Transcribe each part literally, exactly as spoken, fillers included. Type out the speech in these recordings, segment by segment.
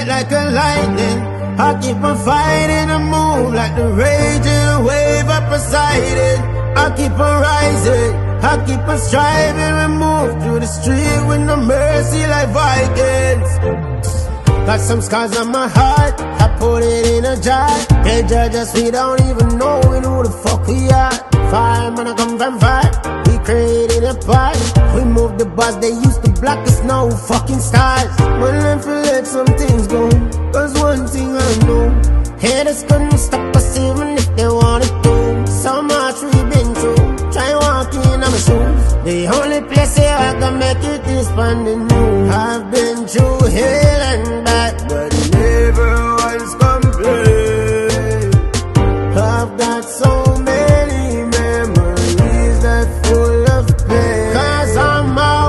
strike like a lightning. I keep on fighting and move like the raging wave up beside it. I keep on rising, I keep on striving and move through the street with no mercy like Vikings. Got some scars on my heart, I put it in a jar. They judge us, we don't even know who the fuck we are. Fireman, I come from fire, we created a part. We moved the bus, they used to block us, no fucking stars. But let me let some things go, cause one thing I know, haters couldn't stop us even if they wanted to. So much we've been through, try walking in my shoes. The only place here I can make it is from the new. I've been through hell and back, but never once complained. I've got so many memories that full of pain. Cause I'm a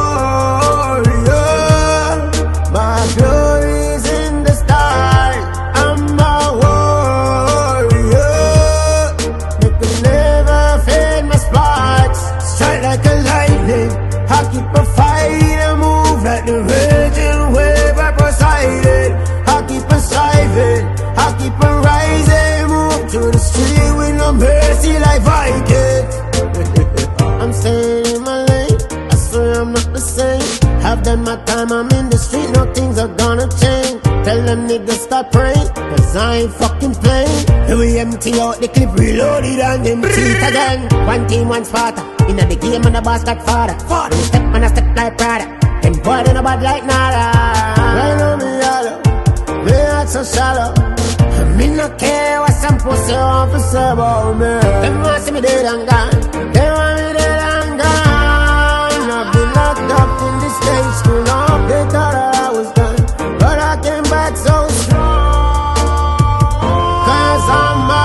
warrior, my glory's in the stars. I'm a warrior, they can never fade my spots. Strike like a lightning, I keep a fight and move like the raging wave up beside it. I keep on striving, I keep on rising, move to the street with no mercy like Vikings. I'm staying in my lane, I swear I'm not the same. I've done my time, I'm in the street, no things are gonna change. Tell them niggas stop praying, cause I ain't fucking playing. We empty out the clip, reload it and then cheat again. One team, one Sparta, in the game and the boss got father. Father, step and I step like Prada, them boy in a bad like nada. Right on me yellow, me heart so shallow. Me no care what some pussy want to say about me. Them want see me dead and gone, they want me dead and gone. I've been locked up in this stage too long. They thought that I was done, but I came back so strong. Cause I'm a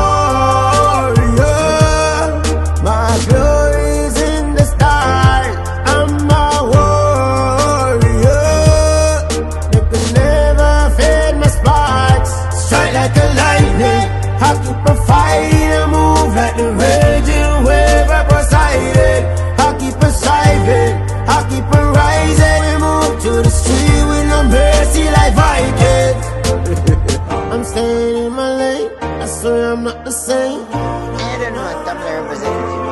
warrior, my glory's in the stars. I'm a warrior, they could never fade my spots. Strike like a lightning, I keep a fight and move like the raging wave up beside it. I keep on striving, I keep on rising and move to the street with no mercy like Vikings. I'm staying in my lane, I swear I'm not the same. I don't know what Tumblr representative